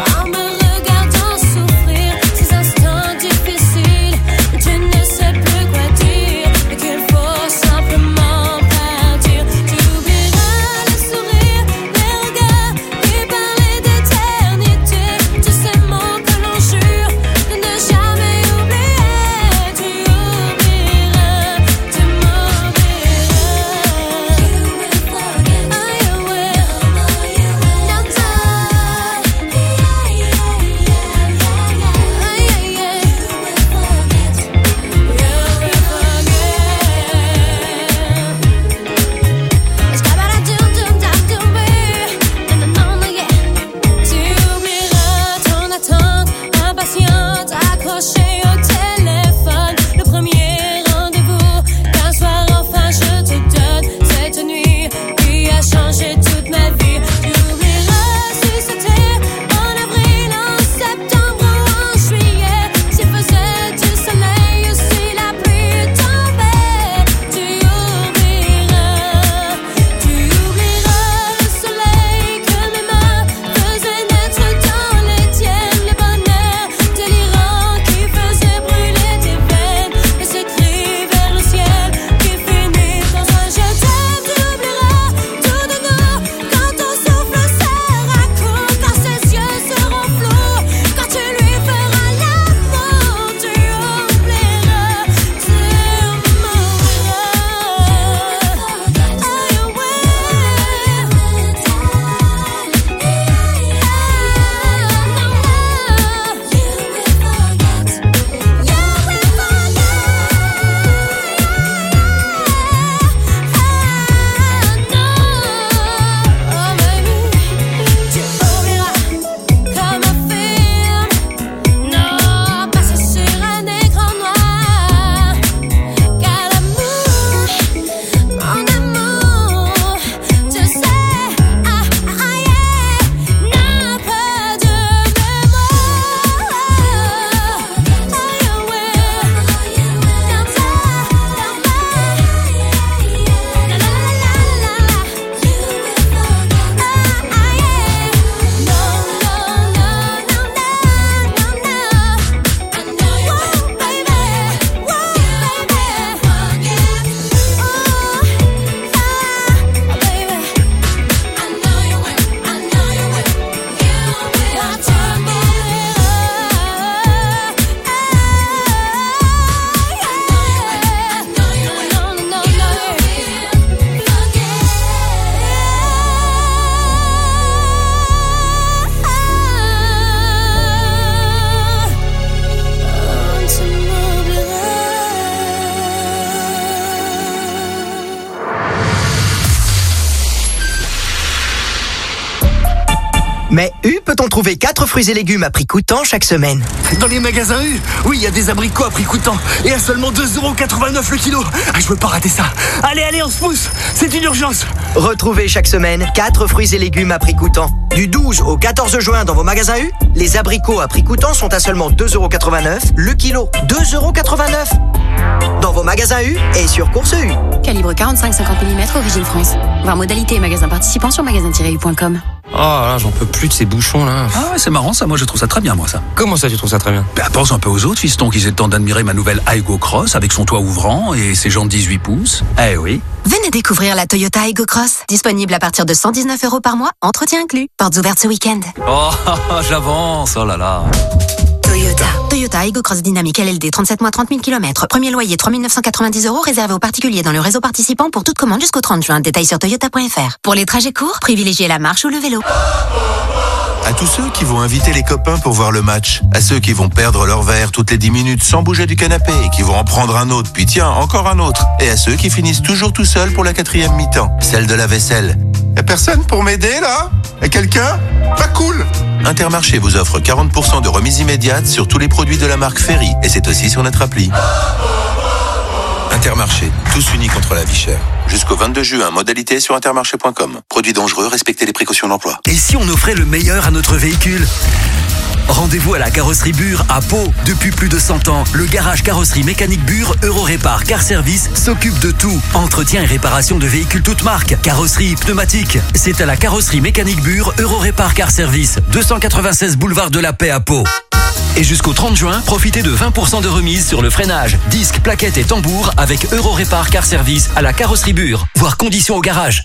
Speaker 4: Mais U peut-on trouver 4 fruits et légumes à prix coûtant chaque semaine?
Speaker 14: Dans les magasins U, oui, il y a des abricots à prix coûtant et à seulement 2,89 € le kilo. Ah, je veux pas rater ça. Allez, on se pousse. C'est une urgence.
Speaker 4: Retrouvez chaque semaine 4 fruits et légumes à prix coûtant. Du 12 au 14 juin dans vos magasins U, les abricots à prix coûtant sont à seulement 2,89 € le kilo. 2,89 € dans vos magasins U et sur Course U.
Speaker 19: Calibre 45-50 mm, origine France. Voir modalité et magasins participants sur magasin-u.com.
Speaker 20: Oh là, j'en peux plus de ces bouchons là.
Speaker 21: Ah ouais, c'est marrant ça, moi je trouve ça très bien moi ça.
Speaker 20: Comment ça tu trouves ça très bien?
Speaker 21: Bah pense un peu aux autres fistons qui aient le temps d'admirer ma nouvelle Aygo Cross avec son toit ouvrant et ses jantes 18 pouces. Eh oui.
Speaker 19: Venez découvrir la Toyota Aygo Cross, disponible à partir de 119 € par mois, entretien inclus. Portes ouvertes ce week-end.
Speaker 21: Oh, j'avance, oh là là.
Speaker 19: Toyota Aygo Cross Dynamique LLD, 37 mois, 30 000 km. Premier loyer 3 990 €, réservé aux particuliers dans le réseau participant pour toute commande jusqu'au 30 juin. Détails sur toyota.fr. Pour les trajets courts, privilégiez la marche ou le vélo.
Speaker 27: À tous ceux qui vont inviter les copains pour voir le match, à ceux qui vont perdre leur verre toutes les 10 minutes sans bouger du canapé et qui vont en prendre un autre, puis tiens, encore un autre, et à ceux qui finissent toujours tout seuls pour la 4e mi-temps, celle de la vaisselle. Y'a personne pour m'aider là? Y'a quelqu'un? Pas cool! Intermarché vous offre 40% de remise immédiate sur tous les produits de la marque Ferry, et c'est aussi sur notre appli. Intermarché, tous unis contre la vie chère. Jusqu'au 22 juin, modalité sur intermarché.com. Produits dangereux, respectez les précautions d'emploi.
Speaker 22: Et si on offrait le meilleur à notre véhicule? Rendez-vous à la carrosserie Bure à Pau. Depuis plus de 100 ans, le garage carrosserie mécanique Bure Eurorépar Car Service s'occupe de tout. Entretien et réparation de véhicules toutes marques, carrosserie, pneumatique. C'est à la carrosserie mécanique Bure Eurorépar Car Service, 296 boulevard de la Paix à Pau. Et jusqu'au 30 juin, profitez de 20% de remise sur le freinage, disques, plaquettes et tambours avec Eurorépar Car Service à la carrosserie Bure. Voir conditions au garage.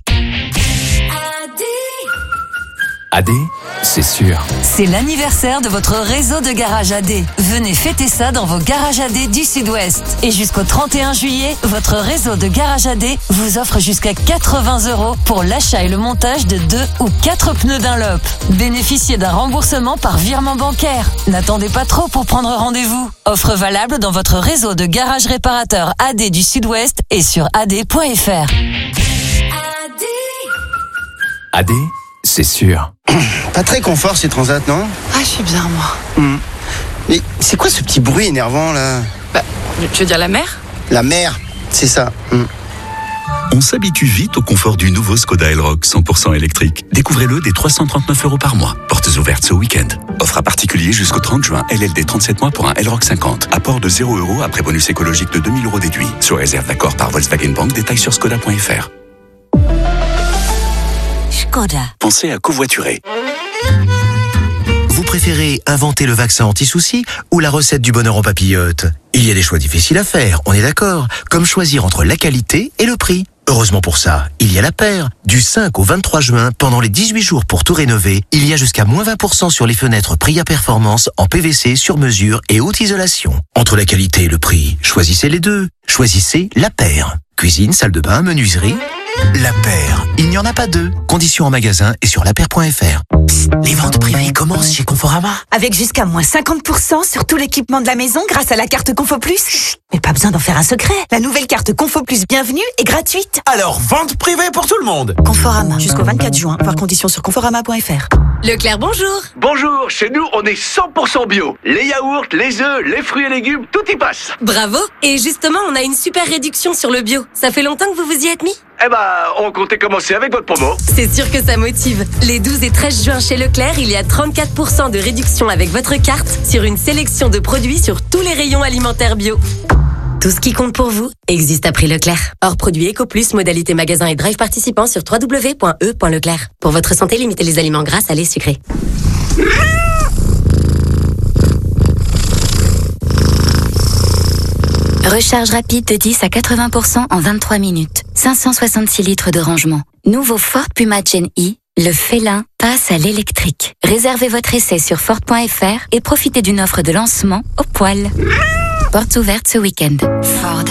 Speaker 23: AD, c'est sûr.
Speaker 13: C'est l'anniversaire de votre réseau de garages AD. Venez fêter ça dans vos garages AD du Sud-Ouest. Et jusqu'au 31 juillet, votre réseau de garages AD vous offre jusqu'à 80 € pour l'achat et le montage de 2 ou 4 pneus Dunlop. Bénéficiez d'un remboursement par virement bancaire. N'attendez pas trop pour prendre rendez-vous. Offre valable dans votre réseau de garages réparateurs AD du Sud-Ouest et sur ad.fr.
Speaker 23: AD, c'est sûr.
Speaker 28: Pas très confort ces transats, non?
Speaker 19: Ah, je suis bien, moi.
Speaker 28: Mais c'est quoi ce petit bruit énervant, là?
Speaker 19: Bah, tu veux dire la mer?
Speaker 28: La mer, c'est ça.
Speaker 29: On s'habitue vite au confort du nouveau Skoda Elroq 100% électrique. Découvrez-le dès 339 € par mois. Portes ouvertes ce week-end. Offre à particulier jusqu'au 30 juin. LLD 37 mois pour un Elroq 50. Apport de 0 € après bonus écologique de 2000 € déduit. Sur réserve d'accord par Volkswagen Bank. Détails sur skoda.fr.
Speaker 13: Skoda.
Speaker 29: Pensez à covoiturer.
Speaker 6: Vous préférez inventer le vaccin anti-soucis ou la recette du bonheur en papillote? Il y a des choix difficiles à faire, on est d'accord. Comme choisir entre la qualité et le prix. Heureusement pour ça, il y a la paire. Du 5 au 23 juin, pendant les 18 jours pour tout rénover, il y a jusqu'à moins 20% sur les fenêtres Priya Performance en PVC sur mesure et haute isolation. Entre la qualité et le prix, choisissez les deux. Choisissez la paire. Cuisine, salle de bain, menuiserie. La paire, il n'y en a pas deux. Conditions en magasin et sur lapaire.fr.
Speaker 30: Les ventes privées commencent chez Conforama.
Speaker 31: Avec jusqu'à moins 50% sur tout l'équipement de la maison grâce à la carte Confo Plus. Chut, mais pas besoin d'en faire un secret. La nouvelle carte Confo Plus Bienvenue est gratuite.
Speaker 30: Alors, vente privée pour tout le monde.
Speaker 31: Conforama, jusqu'au 24 juin. Voir conditions sur conforama.fr.
Speaker 5: Leclerc, bonjour.
Speaker 14: Bonjour, chez nous, on est 100% bio. Les yaourts, les œufs, les fruits et légumes, tout y passe.
Speaker 5: Bravo. Et justement, on a une super réduction sur le bio. Ça fait longtemps que vous vous y êtes mis?
Speaker 14: Eh ben, on comptait commencer avec votre promo.
Speaker 5: C'est sûr que ça motive. Les 12 et 13 juin chez Leclerc, il y a 34% de réduction avec votre carte sur une sélection de produits sur tous les rayons alimentaires bio. Tout ce qui compte pour vous existe à prix Leclerc. Hors produit EcoPlus, modalité magasin et drive participant sur www.e.leclerc. Pour votre santé, limitez les aliments gras, salés, sucrés.
Speaker 19: Recharge rapide de 10 à 80% en 23 minutes. 566 litres de rangement. Nouveau Ford Puma Gen E, le félin passe à l'électrique. Réservez votre essai sur Ford.fr et profitez d'une offre de lancement au poil. Portes ouvertes ce week-end. Ford.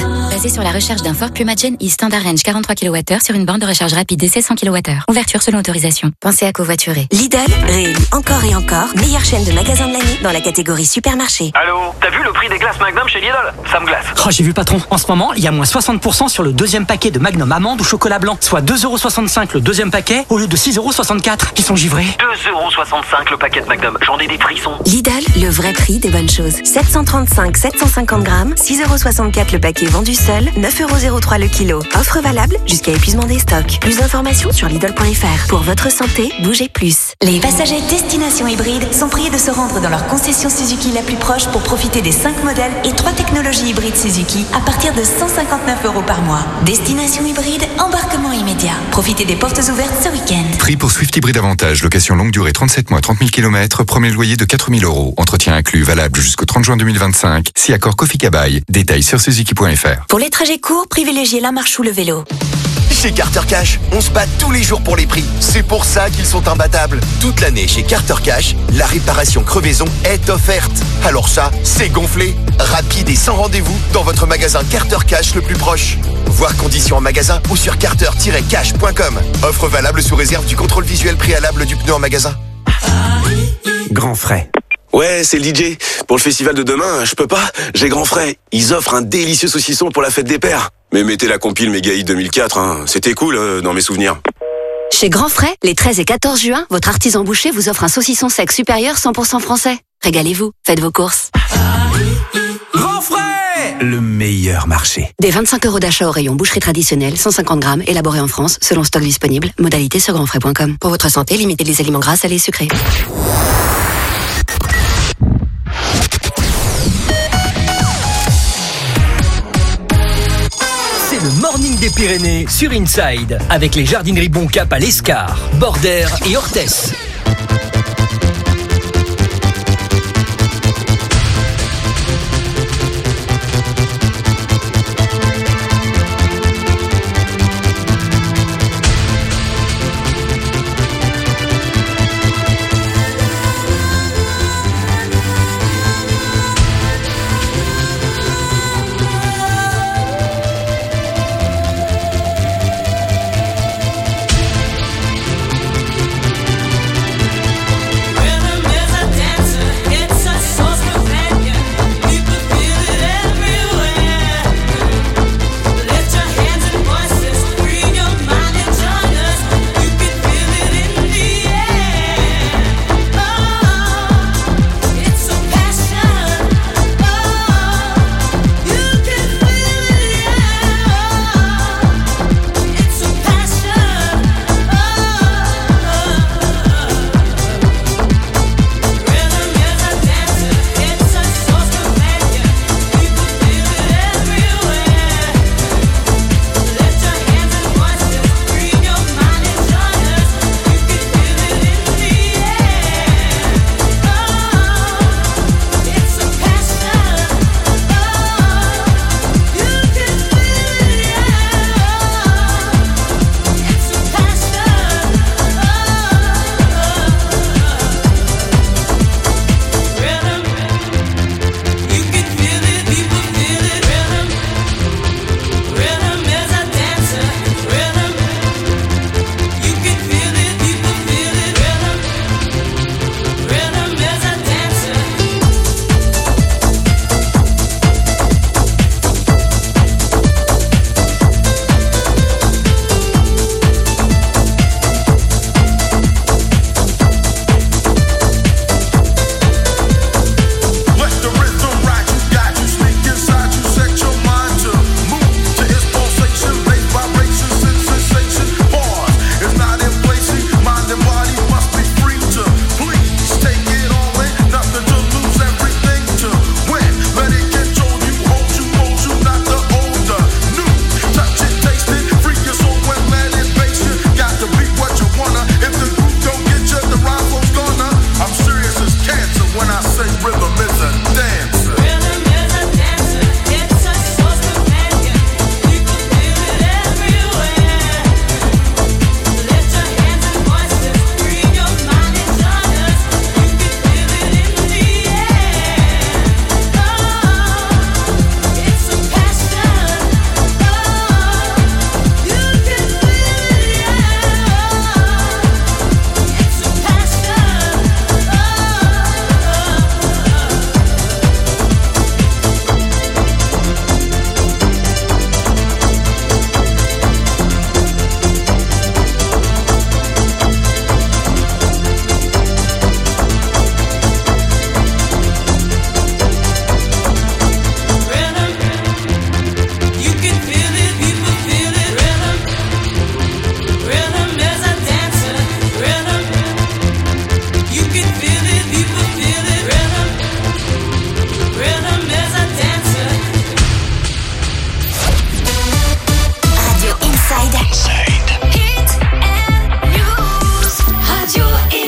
Speaker 3: basé sur la recherche d'un Ford Puma Gen-E Standard Range 43 kWh sur une borne de recharge rapide DC 100 kWh. Ouverture selon autorisation. Pensez à covoiturer.
Speaker 7: Lidl réélit encore et encore meilleure chaîne de magasins de l'année dans la catégorie supermarché.
Speaker 8: Allô, t'as vu le prix des glaces Magnum chez Lidl? Ça me glace.
Speaker 10: Oh, j'ai vu patron. En ce moment, il y a moins 60% sur le deuxième paquet de Magnum amande ou chocolat blanc. Soit 2,65€ le deuxième paquet au lieu de 6,64€. Qui sont givrés.
Speaker 8: 2,65€ le paquet de Magnum. J'en ai des frissons.
Speaker 7: Lidl, le vrai prix des bonnes choses. 735-750 grammes, 6,64€ le paquet vendu seul, 9,03€ le kilo. Offre valable jusqu'à épuisement des stocks. Plus d'informations sur Lidl.fr. Pour votre santé, bougez plus.
Speaker 31: Les passagers Destination Hybride sont priés de se rendre dans leur concession Suzuki la plus proche pour profiter des 5 modèles et 3 technologies hybrides Suzuki à partir de 159€ par mois. Destination Hybride, embarquement immédiat. Profitez des portes ouvertes ce week-end.
Speaker 12: Prix pour Swift Hybride Avantage, location longue durée 37 mois, 30 000 km, premier loyer de 4 000€. Entretien inclus, valable jusqu'au 30 juin 2025. Si accord Kofi Kabaï. Détails sur Suzuki.fr.
Speaker 31: Pour les trajets courts, privilégiez la marche ou le vélo.
Speaker 6: Chez Carter Cash, on se bat tous les jours pour les prix. C'est pour ça qu'ils sont imbattables. Toute l'année chez Carter Cash, la réparation crevaison est offerte. Alors ça, c'est gonflé. Rapide et sans rendez-vous dans votre magasin Carter Cash le plus proche. Voir conditions en magasin ou sur carter-cash.com. Offre valable sous réserve du contrôle visuel préalable du pneu en magasin.
Speaker 15: Grand frais. Ouais, c'est le DJ. Pour le festival de demain, je peux pas. J'ai Grand frais. Ils offrent un délicieux saucisson pour la fête des pères. Mais mettez la compile Méga Hit 2004, hein. C'était cool dans mes souvenirs.
Speaker 7: Chez Grand Frais, les 13 et 14 juin, votre artisan boucher vous offre un saucisson sec supérieur 100% français. Régalez-vous, faites vos courses.
Speaker 15: Grand frais, le meilleur marché.
Speaker 7: Des 25€ d'achat au rayon boucherie traditionnelle, 150 grammes, élaboré en France, selon stock disponible. Modalité sur grandfrais.com. Pour votre santé, limitez les aliments gras, salés et sucrés.
Speaker 16: Le Morning des Pyrénées sur Inside avec les jardineries Boncap à l'Escar, Bordère et Orthès.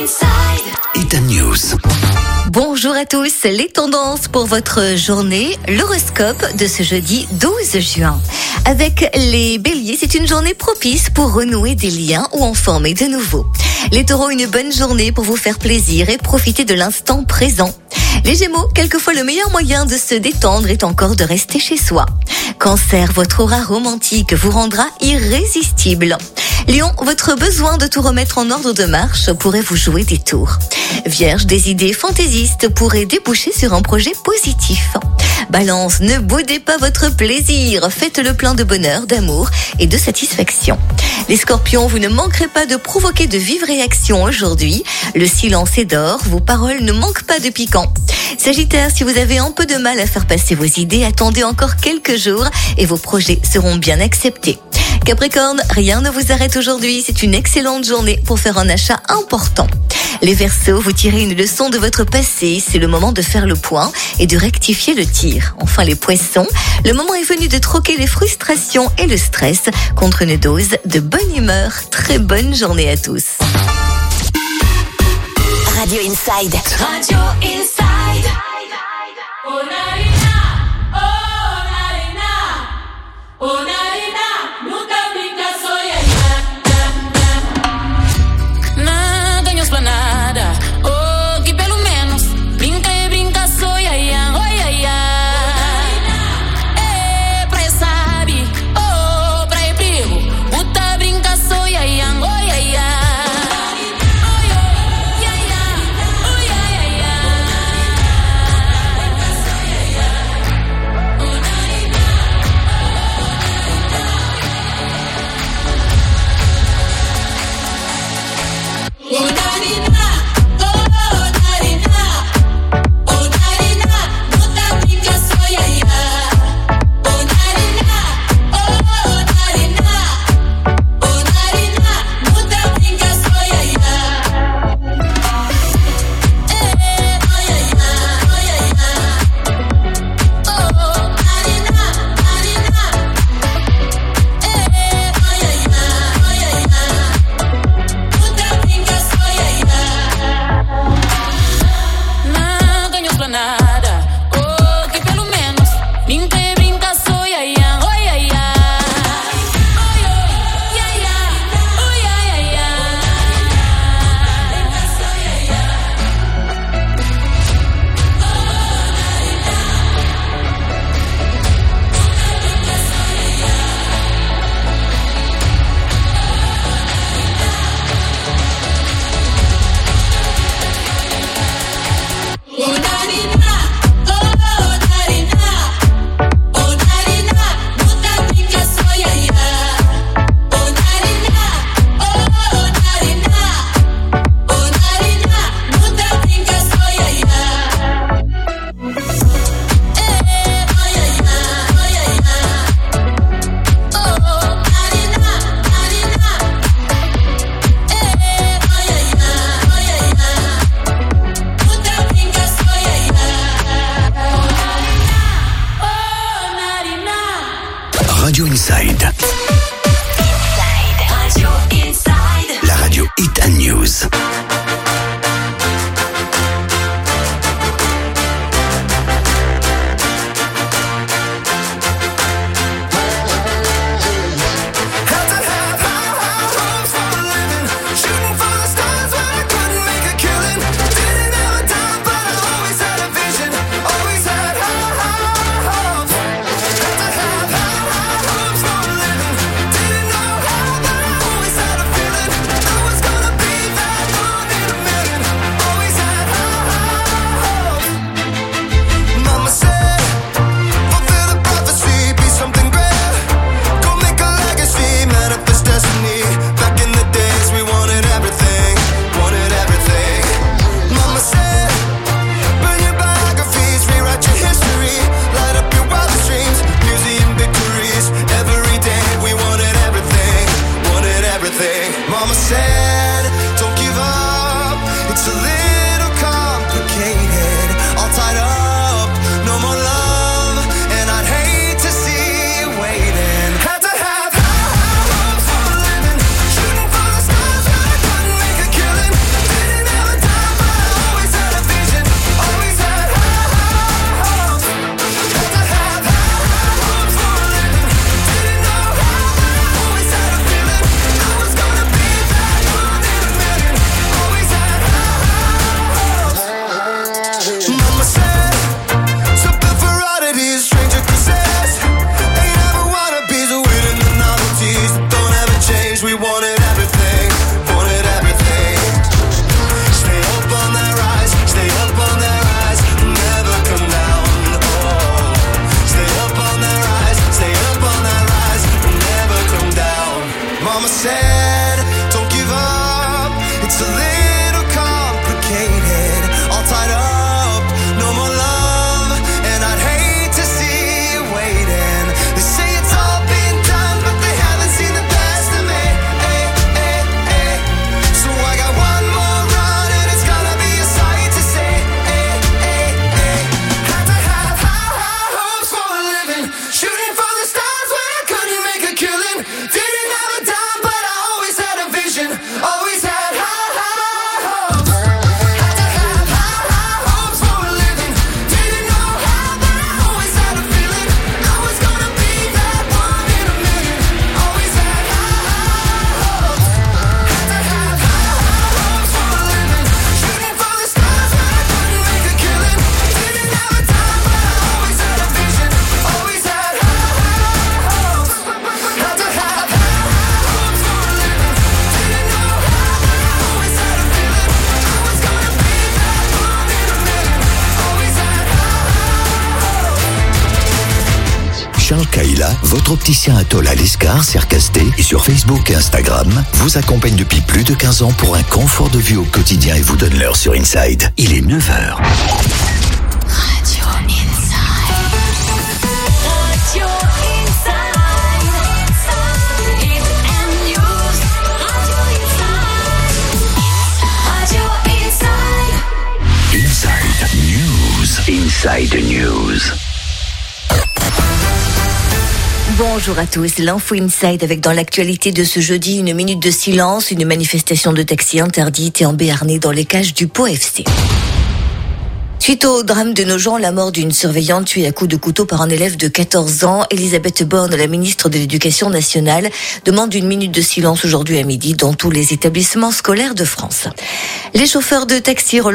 Speaker 1: Hit News.
Speaker 2: Bonjour à tous, les tendances pour votre journée, l'horoscope de ce jeudi 12 juin. Avec les béliers, c'est une journée propice pour renouer des liens ou en former de nouveaux. Les taureaux, une bonne journée pour vous faire plaisir et profiter de l'instant présent. Les gémeaux, quelquefois le meilleur moyen de se détendre est encore de rester chez soi. Cancer, votre aura romantique vous rendra irrésistible. Lion, votre besoin de tout remettre en ordre de marche pourrait vous jouer des tours. Vierge, des idées fantaisistes pourraient déboucher sur un projet positif. Balance, ne boudez pas votre plaisir, faites le plein de bonheur, d'amour et de satisfaction. Les scorpions, vous ne manquerez pas de provoquer de vives réactions aujourd'hui. Le silence est d'or, vos paroles ne manquent pas de piquant. Sagittaire, si vous avez un peu de mal à faire passer vos idées, attendez encore quelques jours et vos projets seront bien acceptés. Capricorne, rien ne vous arrête aujourd'hui, c'est une excellente journée pour faire un achat important. Les Verseaux, vous tirez une leçon de votre passé, c'est le moment de faire le point et de rectifier le tir. Enfin les Poissons, le moment est venu de troquer les frustrations et le stress contre une dose de bonne humeur. Très bonne journée à tous.
Speaker 31: Radio Inside.
Speaker 4: Radio Inside. Oh Narina, oh Narina, oh Narina, nunca brinca soy
Speaker 9: nada em esplanada, oh que pelo menos brinca e brinca soy oh praia sabe, oh praia perigo, puta brinca soy oh
Speaker 1: Radio Inside.
Speaker 4: Radio Inside.
Speaker 1: La radio Hit News. Charles Kaila, votre opticien Atoll à l'Escar, Cercasté et sur Facebook et Instagram, vous accompagne depuis plus de 15 ans pour un confort de vue au quotidien et vous donne l'heure sur Inside. Il est 9h. Inside News.
Speaker 2: Bonjour à tous, l'info Inside avec dans l'actualité de ce jeudi une minute de silence, une manifestation de taxi interdite et en Béarnais dans les cages du Pau FC. Suite au drame de Nogent, la mort d'une surveillante tuée à coups de couteau par un élève de 14 ans, Elisabeth Borne, la ministre de l'Éducation nationale, demande une minute de silence aujourd'hui à midi dans tous les établissements scolaires de France. Les chauffeurs de taxi